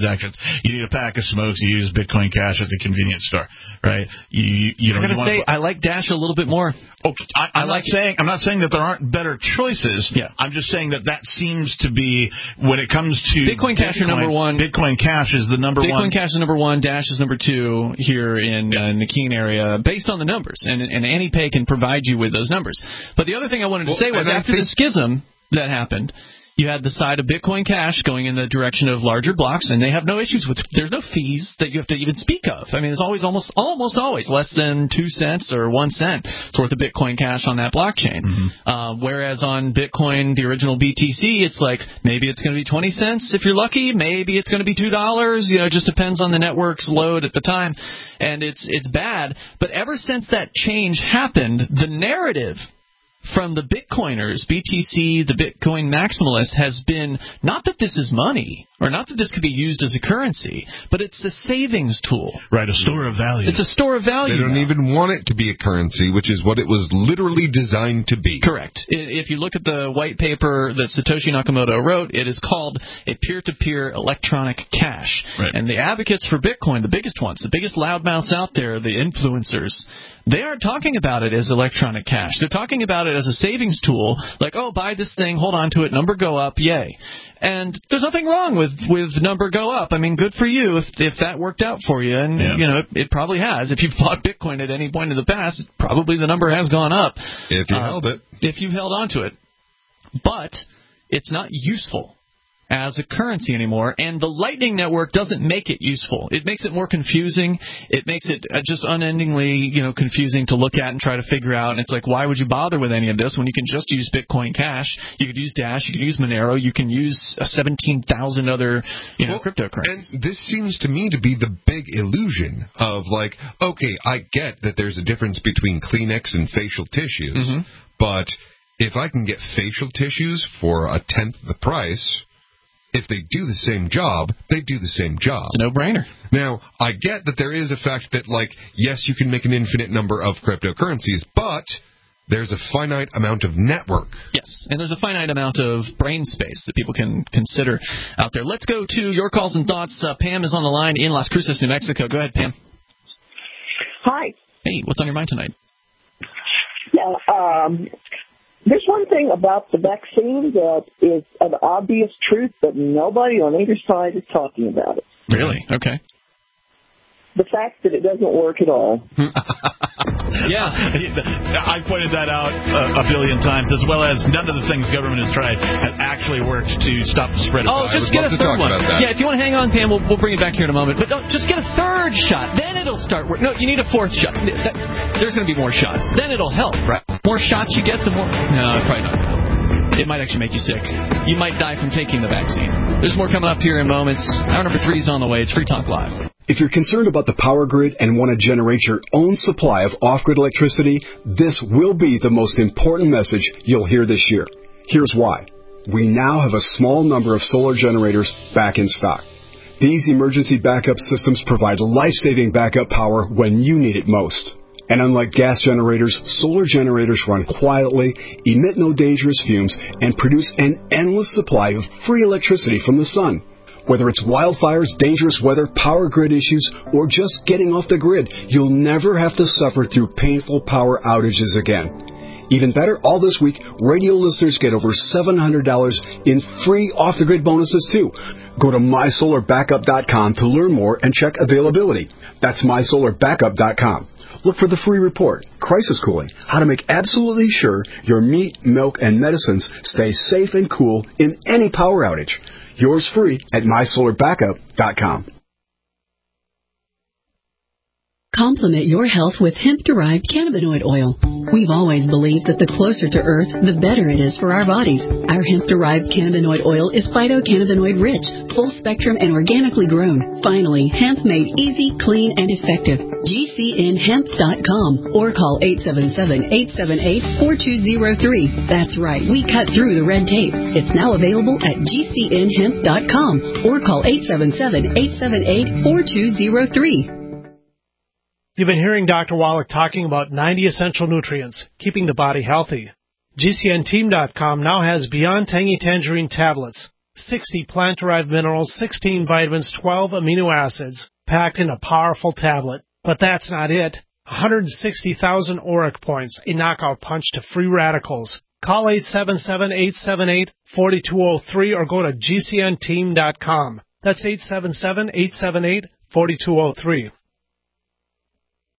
transactions. You need a pack of smokes, you use Bitcoin Cash at the convenience store, right? I'm going to say I like Dash a little bit more. Okay, I'm not saying that there aren't better choices. Yeah. I'm just saying that seems to be, when it comes to Bitcoin Cash are number one. Bitcoin Cash is the number one. Bitcoin Cash is number one. Dash is number two here in the Keene area, based on the numbers. And AnyPay can provide you with those numbers. But the other thing I wanted to say was, after the schism that happened, you had the side of Bitcoin Cash going in the direction of larger blocks, and they have no issues with. There's no fees that you have to even speak of. I mean, it's always almost always less than 2 cents or 1 cent worth of Bitcoin Cash on that blockchain. Mm-hmm. Whereas on Bitcoin, the original BTC, it's like maybe it's going to be 20 cents if you're lucky. Maybe it's going to be $2. It just depends on the network's load at the time, and it's bad. But ever since that change happened, the narrative from the Bitcoiners, BTC, the Bitcoin maximalists, has been not that this is money, or not that this could be used as a currency, but it's a savings tool. Right, a store of value. It's a store of value. They don't even want it to be a currency, which is what it was literally designed to be. Correct. If you look at the white paper that Satoshi Nakamoto wrote, it is called a peer-to-peer electronic cash. Right. And the advocates for Bitcoin, the biggest ones, the biggest loudmouths out there, the influencers, they aren't talking about it as electronic cash. They're talking about it as a savings tool, like, oh, buy this thing, hold on to it, number go up, yay. And there's nothing wrong with number go up. I mean, good for you if that worked out for you. And, it probably has. If you've bought Bitcoin at any point in the past, probably the number has gone up. If you held it. If you held on to it. But it's not useful as a currency anymore, and the Lightning Network doesn't make it useful. It makes it more confusing. It makes it just unendingly, confusing to look at and try to figure out. And it's like, why would you bother with any of this when you can just use Bitcoin Cash? You could use Dash. You could use Monero. You can use 17,000 other, cryptocurrencies. And this seems to me to be the big illusion of like, okay, I get that there's a difference between Kleenex and facial tissues, but if I can get facial tissues for a tenth the price, if they do the same job, they do the same job. It's a no-brainer. Now, I get that there is a fact that, like, yes, you can make an infinite number of cryptocurrencies, but there's a finite amount of network. Yes, and there's a finite amount of brain space that people can consider out there. Let's go to your calls and thoughts. Pam is on the line in Las Cruces, New Mexico. Go ahead, Pam. Hi. Hey, what's on your mind tonight? Yeah, there's one thing about the vaccine that is an obvious truth, but nobody on either side is talking about it. Really? Okay. The fact that it doesn't work at all. Yeah. I pointed that out a billion times, as well as none of the things government has tried have actually worked to stop the spread of virus. Just get a third one. Yeah, if you want to hang on, Pam, we'll bring it back here in a moment. But just get a third shot. Then it'll start working. No, you need a fourth shot. There's going to be more shots. Then it'll help, right? More shots you get, the more... No, probably not. It might actually make you sick. You might die from taking the vaccine. There's more coming up here in moments. Hour number 3 is on the way. It's Free Talk Live. If you're concerned about the power grid and want to generate your own supply of off-grid electricity, this will be the most important message you'll hear this year. Here's why. We now have a small number of solar generators back in stock. These emergency backup systems provide life-saving backup power when you need it most. And unlike gas generators, solar generators run quietly, emit no dangerous fumes, and produce an endless supply of free electricity from the sun. Whether it's wildfires, dangerous weather, power grid issues, or just getting off the grid, you'll never have to suffer through painful power outages again. Even better, all this week, radio listeners get over $700 in free off-the-grid bonuses, too. Go to mysolarbackup.com to learn more and check availability. That's mysolarbackup.com. Look for the free report, Crisis Cooling, how to make absolutely sure your meat, milk, and medicines stay safe and cool in any power outage. Yours free at mysolarbackup.com. Complement your health with hemp-derived cannabinoid oil. We've always believed that the closer to Earth, the better it is for our bodies. Our hemp-derived cannabinoid oil is phytocannabinoid-rich, full-spectrum, and organically grown. Finally, hemp made easy, clean, and effective. GCNhemp.com or call 877-878-4203. That's right, we cut through the red tape. It's now available at GCNhemp.com or call 877-878-4203. You've been hearing Dr. Wallach talking about 90 essential nutrients, keeping the body healthy. GCNteam.com now has Beyond Tangy Tangerine tablets, 60 plant-derived minerals, 16 vitamins, 12 amino acids, packed in a powerful tablet. But that's not it. 160,000 auric points, a knockout punch to free radicals. Call 877-878-4203 or go to GCNteam.com. That's 877-878-4203.